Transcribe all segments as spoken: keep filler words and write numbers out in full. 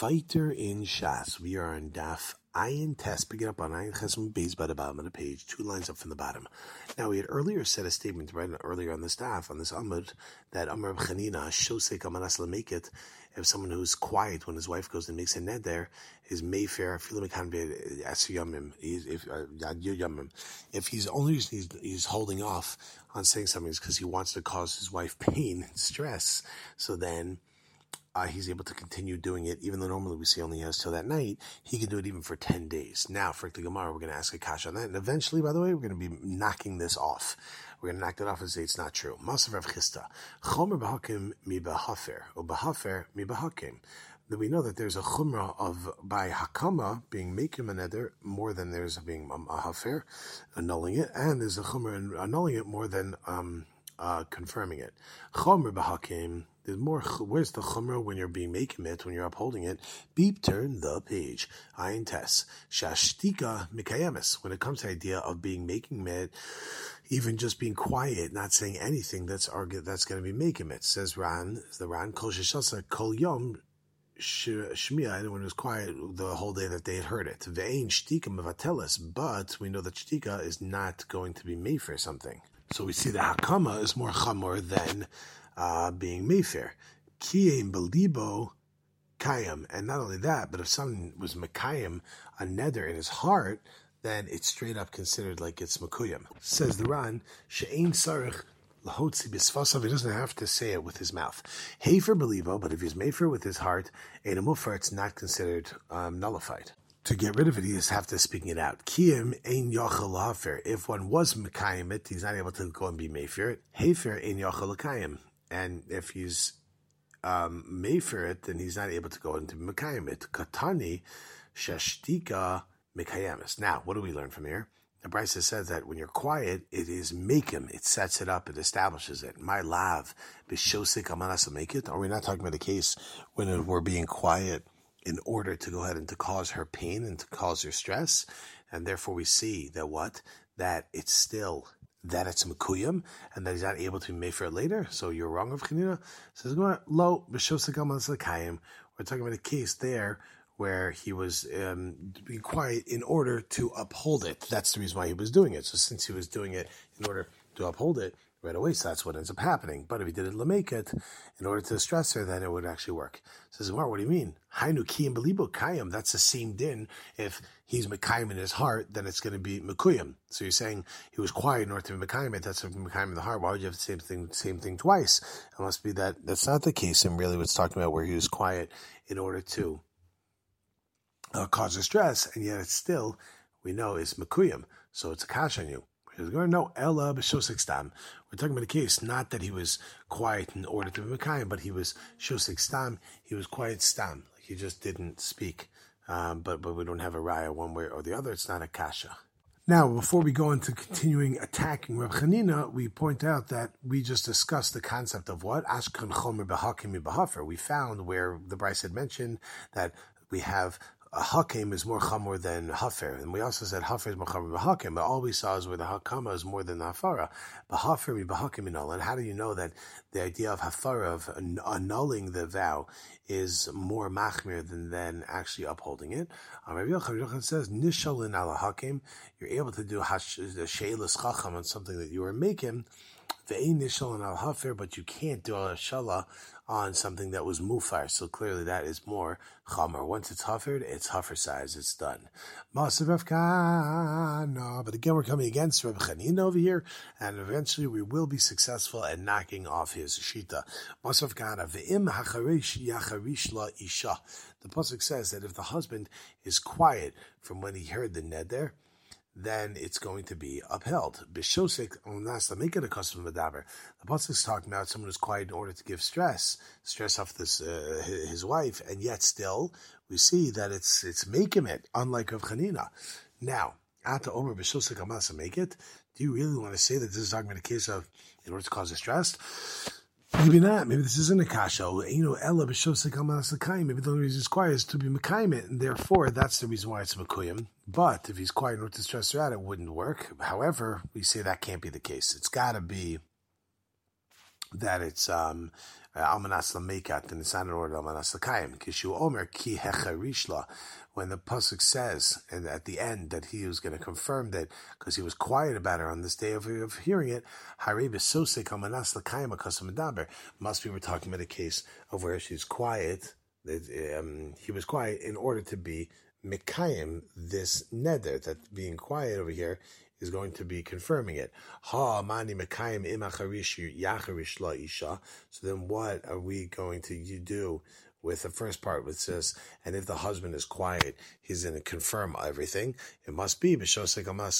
Fighter in Shas. We are on Daf Ayin Test, picking up on Ayin Chesem Beis by the bottom of the page, two lines up from the bottom. Now, we had earlier said a statement right earlier on this Daf, on this Amud, that Amar Reb Chanina, Shosek Amanas Lamekit, if someone who's quiet when his wife goes and makes a neder, is Mayfair, if he's only he's, he's holding off on saying something is because he wants to cause his wife pain and stress, so then Uh, he's able to continue doing it, even though normally we see only has till that night. He can do it even for ten days. Now, for the Gemara, we're going to ask a kasha on that. And eventually, by the way, we're going to be knocking this off. We're going to knock that off and say it's not true. Masav Rav Chisda. Chomer b'hakim mi b'hafer, or b'hafer mi b'hakim. That we know that there's a chumrah of by hakama being making a neder more than there's being a hafer, annulling it, and there's a chumrah in annulling it more than um, uh, confirming it. Chomer b'hakim. There's more. Where's the chumrah when you're being making it, when you're upholding it? Beep, turn the page. Ayin tes. Shashtika mikayemis. When it comes to the idea of being making it, even just being quiet, not saying anything, that's argu- that's going to be making it. Says Ran, the Ran, kol sheshasa kol yom shmiya, anyone who's quiet the whole day that they had heard it. Ve'ein shtika mevatelis, but we know that shtika is not going to be made for something. So we see that hakama is more chamor than Uh, being Mayfair. Kiyem belibo kayam. And not only that, but if someone was Mekayim, a neder in his heart, then it's straight up considered like it's Mekuyam. Says the Ran, She'ein sarich lahotzi bisfasav, he doesn't have to say it with his mouth. Hefer belibo, but if he's Mayfair with his heart, ein mufar, it's not considered um, nullified. To get rid of it, he just have to speak it out. Kiyim ein yachal lahafer. If one was Mekayim it, he's not able to go and be Mayfair. Hefer ein yachal lakayim. And if he's um, made for it, then he's not able to go into Mekayim it. Katani shashtika mekayemis. Now, what do we learn from here? The Brisa says that when you're quiet, it is makim. It sets it up. It establishes it. My lav b'shosik amanas make it. Are we not talking about a case when we're being quiet in order to go ahead and to cause her pain and to cause her stress? And therefore, we see that what that it's still. that it's Mekuyam, and that he's not able to be made for it later. So you're wrong, Rav Chanina. Says, lo, we're talking about a case there where he was um, being quiet in order to uphold it. That's the reason why he was doing it. So since he was doing it in order to uphold it right away, so that's what ends up happening. But if he did it lameket in order to stress her, then it would actually work. Says, what do you mean? Hainu kiyim belibo kayim. That's the same din. If he's mekayim in his heart, then it's going to be mekuyim. So you're saying he was quiet in order to be mekayim. That's mekayim in the heart. Why would you have the same thing, same thing twice? It must be that that's not the case. And really, what's talking about where he was quiet in order to uh, cause a stress, and yet it's still we know is mekuyim. So it's a kash on you. No, Ella b'shosek stam. We're talking about a case, not that he was quiet in order to be mekayim, but he was shosek stam. He was quiet stam, like he just didn't speak. Um, but but we don't have a raya one way or the other. It's not a kasha. Now, before we go into continuing attacking Reb Chanina, we point out that we just discussed the concept of what ashkan chomer b'hakim b'hafer. We found where the Bryce had mentioned that we have. A hakim is more chamor than hafer, and we also said hafer is more chamor than hakim. But all we saw is where the hakama is more than the hafara. But hafer mi b'hakim inol. And how do you know that the idea of hafara of annulling the vow is more machmir than than actually upholding it? Rabbi Yochanan says nishalin ala hakim. You're able to do hash the sheilas chacham on something that you were making. Ve'ein nishalin al hafer, but you can't do a shala on something that was mufar. So clearly that is more chamor. Once it's huffered, it's huffer size. It's done. Masav Rav Kana. But again, we're coming against Reb Chanina over here, and eventually we will be successful at knocking off his shita. Masav Kana. Ve'im hacharish yacharish la isha. The pasuk says that if the husband is quiet from when he heard the neder, then it's going to be upheld. Bishosik onasta, make it a custom of davar. The pasuk is talking about someone who's quiet in order to give stress, stress off this uh, his wife, and yet still we see that it's it's making it, unlike Rav Chanina. Now, ata omer bishosik amasa make it. Do you really want to say that this is talking about a case of in order to cause a stress? Maybe not. Maybe this isn't a kasha. You know, Ella b'shosek amasakayim. Maybe the only reason he's quiet is to be mekayim it, and therefore that's the reason why it's mekuyim. But if he's quiet in order to stress her out, it wouldn't work. However, we say that can't be the case. It's got to be that it's um Almanas Lamekat and it's not in order Almanas Lakayim. Kishu Omer Ki Hecharishla. When the pasuk says, and at the end, that he was going to confirm that because he was quiet about her on this day of, of hearing it, must be we're talking about a case of where she's quiet. That um, he was quiet in order to be Mikayim, this neder, that being quiet over here is going to be confirming it. Ha mani Mikayim imacharish yacharish la isha. So then what are we going to do with the first part, which says, and if the husband is quiet, he's going to confirm everything. It must be, it's talking about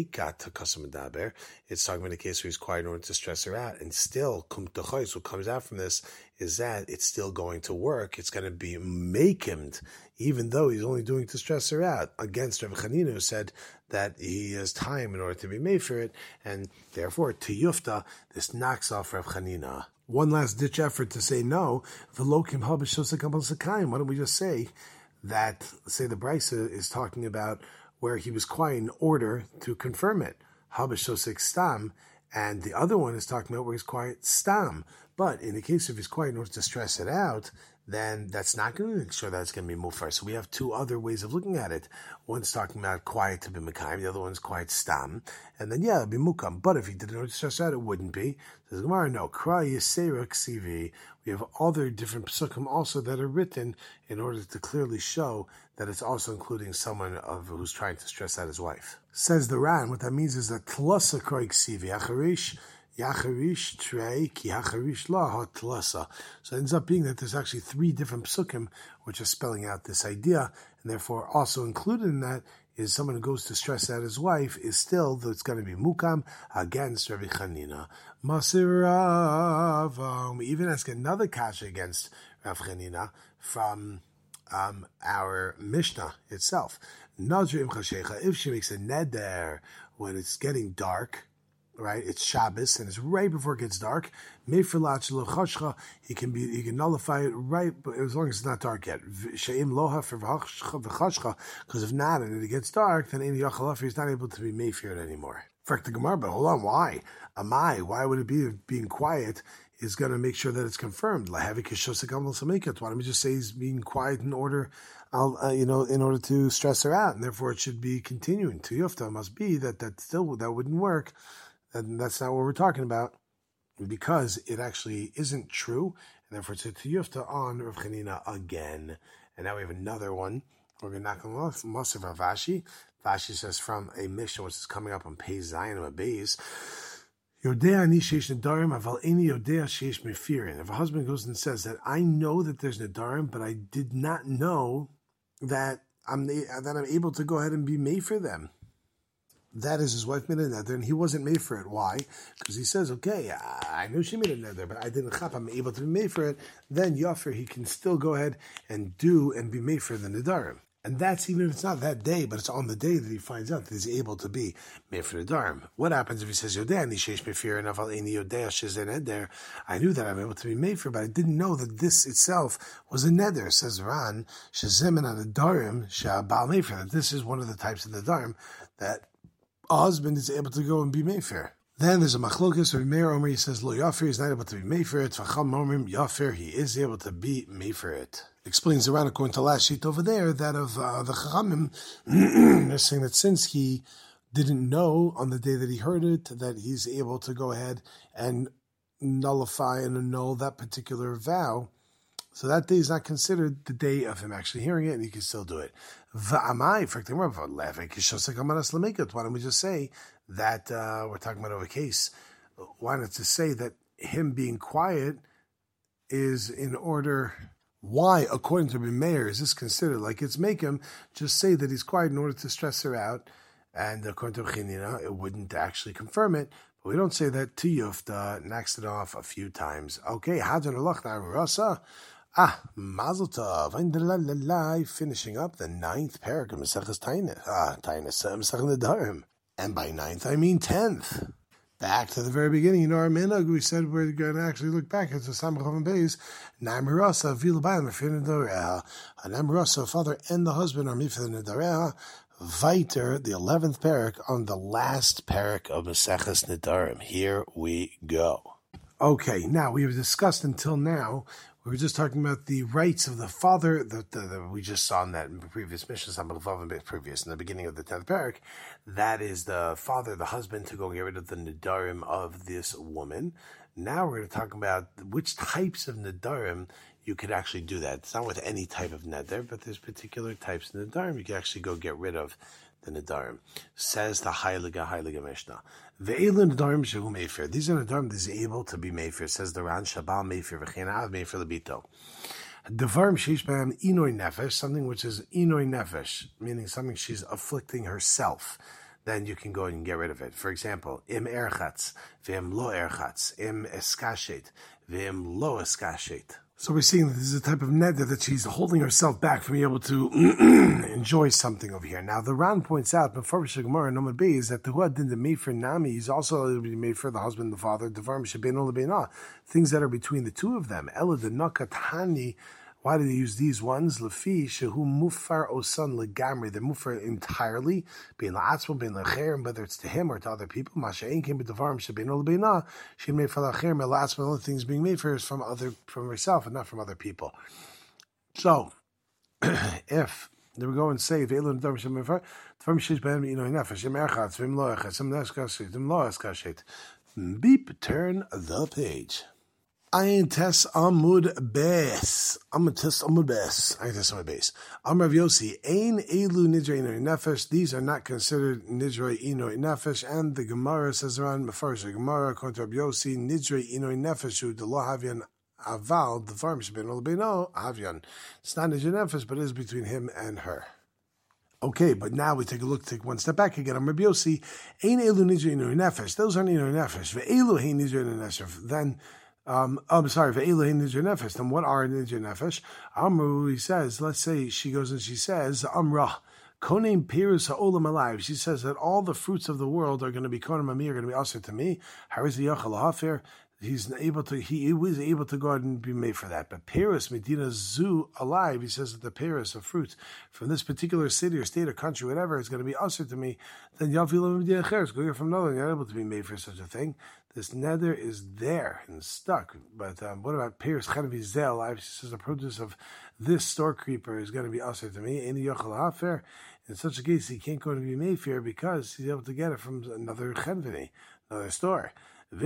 a case where he's quiet in order to stress her out. And still, what comes out from this is that it's still going to work. It's going to be makemed, even though he's only doing to stress her out, against Rav Chanina, who said that he has time in order to be made for it, and therefore, to Yufta, this knocks off Rav Chanina. One last ditch effort to say no. Why don't we just say that, say the Brisa is talking about where he was quiet in order to confirm it. Stam, and the other one is talking about where he's quiet stam. But in the case of he's quiet in order to stress it out, then that's not going to make sure that it's going to be mufar. So we have two other ways of looking at it. One's talking about quiet to be mekayim, the other one's quiet stam. And then, yeah, it'd be mukam. But if he didn't know to stress out, it wouldn't be. Says Gemara, no. Kra yisera ksivi. We have other different psukim also that are written in order to clearly show that it's also including someone of who's trying to stress out his wife. Says the Ran, what that means is that tlasa kra ksivi, acharish, Yacharish trei ki hacharish la hatlasa. So it ends up being that there's actually three different psukim which are spelling out this idea, and therefore also included in that is someone who goes to stress out his wife is still that's going to be mukam against Rabbi Chanina. Masirav. We even ask another kasha against Rav Chanina from um, our Mishnah itself. Nadri im chashecha. If she makes a neder when it's getting dark, right? It's Shabbos and it's right before it gets dark. He can be he can nullify it right, but as long as it's not dark yet. Because if not, and it gets dark, then he's not able to be made for it anymore. In fact, the Gemara, but hold on, why? Am I? Why would it be being quiet is going to make sure that it's confirmed? Why don't we just say he's being quiet in order, uh, you know, in order to stress her out, and therefore it should be continuing. To Yufta must be that that still that wouldn't work. And that's not what we're talking about, because it actually isn't true, and therefore it's a tiyufta on Rav Chanina again. And now we have another one. We're going to knock on off Masav Rav Ashi. Vashi says from a Mishnah which is coming up on Pei Zayin or Beis. Yodea ani sheish nedarim aval eni yodea sheish mefirin. If a husband goes and says that I know that there's nedarim, but I did not know that I'm that I'm able to go ahead and be made for them. That is, his wife made a neder, and he wasn't made for it. Why? Because he says, okay, I knew she made a neder, but I didn't chap, I'm able to be made for it. Then Yafir, he can still go ahead and do and be made for the nedarim. And that's even if it's not that day, but it's on the day that he finds out that he's able to be made for the nedarim. What happens if he says, Yodea ni sheish mefir aval eni yodea shezen neder? I knew that I'm able to be made for, but I didn't know that this itself was a neder. Says Ran, shezemen an nedarim she'abal made for. That this is one of the types of nedarim that a husband is able to go and be made for. Then there's a machlokas or Meir Omer. He says, "Lo Yafir is not able to be made for it." V'cham Omrim Yafir, he is able to be made for it. Explains around according to last sheet over there that of uh, the Chachamim, they're saying that since he didn't know on the day that he heard it that he's able to go ahead and nullify and annul that particular vow. So that day is not considered the day of him actually hearing it, and he can still do it. Why don't we just say that uh, we're talking about over a case? Why not just say that him being quiet is in order? Why, according to Rabbi Meir, is this considered like it's make him just say that he's quiet in order to stress her out? And according to Chanina, it wouldn't actually confirm it. But we don't say that to Yufta, knocks it off a few times. Okay, Hajan Allah Rasa. Ah, Mazel Tov. Finishing up the ninth parak of Maseches Tainis. Ah, Tainis, Masechet Nedarim. And by ninth, I mean tenth. Back to the very beginning, you know, our minhag, we said we're going to actually look back at the Samachov and Beis. Namirasa, Vilabayim, Mefir Nedareha. Namirasa, father and the husband are Mefir Nedareha. Viter, the eleventh parak, on the last parak of Maseches Nedarim. Here we go. Okay, now we have discussed until now, we were just talking about the rights of the father that, that we just saw in that previous mission, previous, in the beginning of the tenth parak. That is the father, the husband, to go and get rid of the nidarim of this woman. Now we're going to talk about which types of nidarim you could actually do that. It's not with any type of neder, but there's particular types of nidarim you can actually go get rid of the nidarim. Says the Heilige Heilige Mishnah. Ve'elu nidarim shehu mefer. These are nidarim that is able to be mefer. Says the Ran Shabal mefer v'chenav mefer lebito. Devarim sheish b'hem inoi nefesh, something which is inoi nefesh, meaning something she's afflicting herself. Then you can go and get rid of it. For example, im erchatz, ve'im lo erchatz, im eskashet, ve'im lo eskashet. So we're seeing that this is a type of neder that she's holding herself back from being able to enjoy something over here. Now, the Ran points out, before Gemara, Nomad B, is that the Huad din the Mefer Nami is also able to be made for the husband and the father, Devarim Shebeinu Lebeina, things that are between the two of them. Ela de Nakatani. Why do they use these ones? Lefi shehu mufar osan legamri. They're mufar entirely, being la'atzmo, being lacherim, whether it's to him or to other people. Masha'in came with devarim shebeinu lebeina. She made for lacherim and la'atzmo. The only things being made for her is from other, from herself, and not from other people. So, if they would go and say, "Ve'elu nedarim shemefer, devarim sheish behem inoi nefesh, im erchatz, v'im lo erchatz, im neskashet, v'im lo eskashet." Beep. Turn the page. Ayin tes amud bes. Amud tes amud bes. Ayin tes amud bes. Amar Rav Yossi. Ein elu nidrei inoi nefesh. These are not considered nidrei inoi nefesh. And the Gemara says around Mefarish. The Gemara, according to Rav Yossi, nidrei inoi nefesh hu de lo havyan aval devarim shebeinu lebeino havyan. It's not nidrei nefesh, but it is between him and her. Okay, but now we take a look, take one step back again. Amar Rav Yossi. Ein elu nidrei inoi nefesh. Those aren't inoi nefesh. Ve'elu hein nidrei inoi nefesh. Then. Um, oh, I'm sorry, ve'elu nidrei nefesh. Then what are nidrei nefesh? Amru, he says, let's say she goes and she says, Amra, konim pirus ha'olam alive. She says that all the fruits of the world are going to be konim ami, are going to be usher to me. How is the yachal hafir? He's able to, he was able to go out and be made for that. But Paris, Medina Zoo alive, he says that the Paris of fruits from this particular city or state or country, whatever, is going to be usher to me. Then Yavil Medina Cheres, go here from another, you're not able to be made for such a thing. This nether is there and stuck. But um, what about Paris Chenevi Zel alive? She says the produce of this store creeper is going to be usher to me. Any Yachal Hafer. In such a case, he can't go to be made for because he's able to get it from another Chenevi, another store. But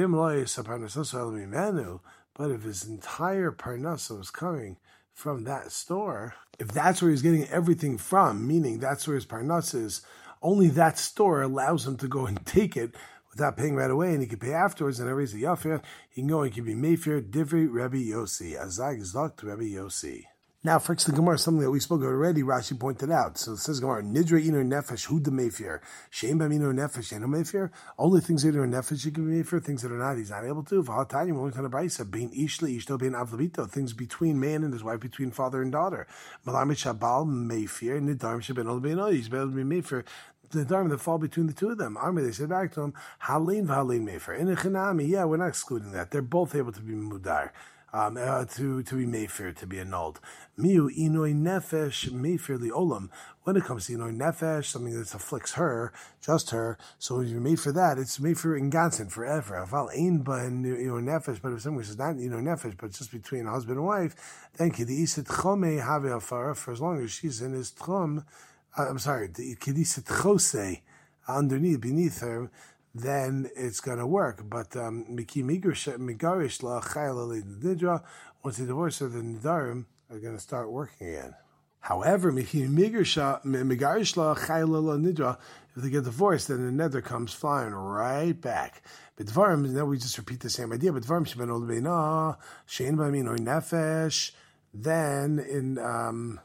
if his entire parnasa was coming from that store, if that's where he's getting everything from, meaning that's where his parnasa is, only that store allows him to go and take it without paying right away, and he can pay afterwards, and everybody's a yafir, he can go and he can be meifir, divri Rebbe Yossi, azag zok to Rebbe Yossi. Now, for the Gemara, something that we spoke of already, Rashi pointed out. So it says Gemara, Nidre ino nefesh, hu de meifir. Shein bam ino nefesh, eno meifir. Only things that are nefesh, you can be meifir. Things that are not, he's not able to. V'hatani, we're going to Braisa, bein ishli, ishto, bein avlavito. Things between man and his wife, between father and daughter. Malamit shabal meifir, nidarim sheben ol bein ol. He's able to be meifir. The dharma that fall between the two of them. Army, they said back to him, Halin v'halin mefer. In a chinami, yeah, we're not excluding that. They're both able to be mudar, um, uh, to, to be mefer, to be annulled. Miu inoi nefesh mefer liolam. When it comes to inoi nefesh, something that afflicts her, just her, so if you're made for that, it's made for ingansen, forever. Aval ein ba inoi nefesh, but if something is not inoi nefesh, but just between husband and wife, then kidi isit chome have afara, for as long as she's in his tchum, Uh, I'm sorry, the kedisat chose underneath, beneath her, then it's going to work. But miki migarish la chayla nidra, once they divorce her, the nidarim are going to start working again. However, miki migarish la chayla nidra, if they get divorced, then the nether comes flying right back. But dvarim, now we just repeat the same idea. But dvarim sheben ol beina shein b'amin or nefesh. Then in um.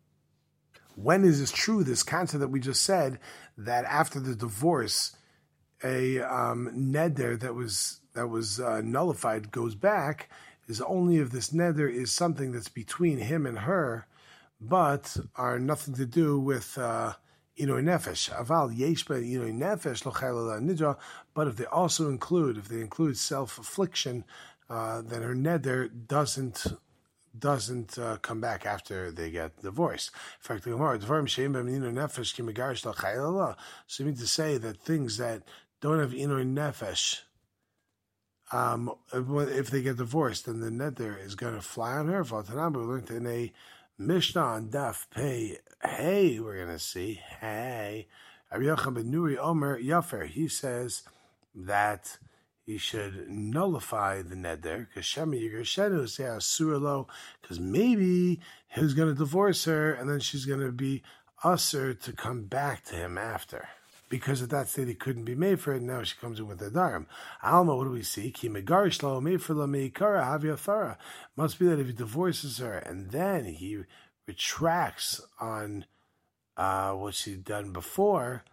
When is this true, this concept that we just said, that after the divorce, a um, neder that was that was uh, nullified goes back, is only if this neder is something that's between him and her, but are nothing to do with uh, inoi nefesh. Aval yesh ba inoi nefesh lo chayla nidra. But if they also include, if they include self-affliction, uh, then her neder doesn't. doesn't uh, come back after they get divorced. In fact, the Gemara, so you mean to say that things that don't have inor nefesh um, if they get divorced, then the neder is going to fly on her. We learned in a Mishnah on Daf Pei Hey, we're going to see, hey, Rabbi Yochanan ben Nuri Omer Yafer, he says that he should nullify the neder, because maybe he's going to divorce her, and then she's going to be usher to come back to him after. Because at that state he couldn't be made for it, and now she comes in with a darim. Alma, what do we see? Ki megarish lo mefer la meikara havia thara. Must be that if he divorces her and then he retracts on uh, what she'd done before,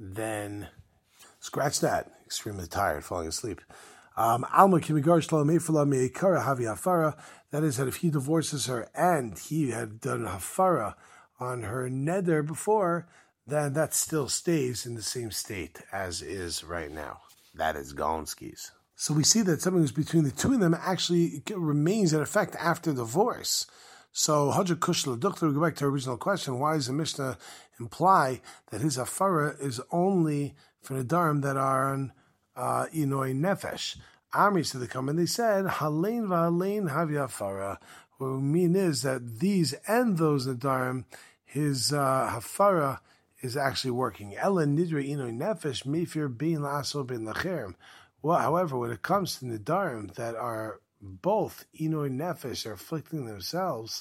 then scratch that. Extremely tired, falling asleep. Um, Alma ki megarish lo mefer la meikara havia thara. That is that if he divorces her and he had done hafara on her neder before, then that still stays in the same state as is right now. That is Gonski's. So we see that something that's between the two of them actually remains in effect after divorce. So Hadra Kushla Dukta, we go back to our original question, why does the Mishnah imply that his afara is only for Nadarim that are on uh, Inoi Nefesh? Amri said they come and they said, Halein v'halein havi afara. What we mean is that these and those Nadarim, his uh, hafara is actually working. Ela nidre ino nefesh meifir bein la'aso bein lacherem. Well, however, when it comes to nidarim that are both ino nefesh are afflicting themselves,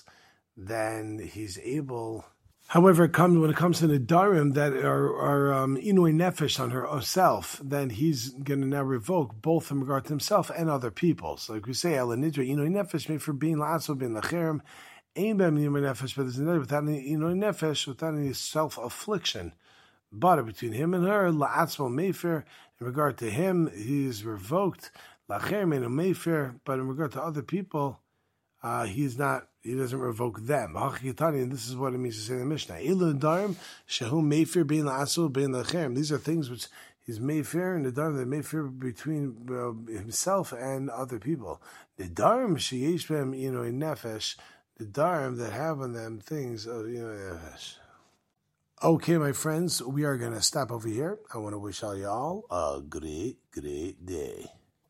then he's able. However, it comes when it comes to nidarim that are are um, ino nefesh on herself, then he's going to now revoke both in regard to himself and other people. So, like we say, Ela nidre ino nefesh meifir bein la'aso bein lacherem. Ain't been nefesh, but there's another without any you know nefesh, without any self affliction. But between him and her, la'atzmo mefer, in regard to him, he is revoked. Lacher meno mefer, but in regard to other people, uh, he's not. He doesn't revoke them. And this is what it means to say in the Mishnah. Ilu darim shehu mefer bein la'atzmo bein lacher. These are things which he's mefer and the darim that mefer between uh, himself and other people. The darim sheyesh b'hem you know nefesh. The darim that have on them things of, you know. Okay, my friends, we are going to stop over here. I want to wish all y'all a great, great day.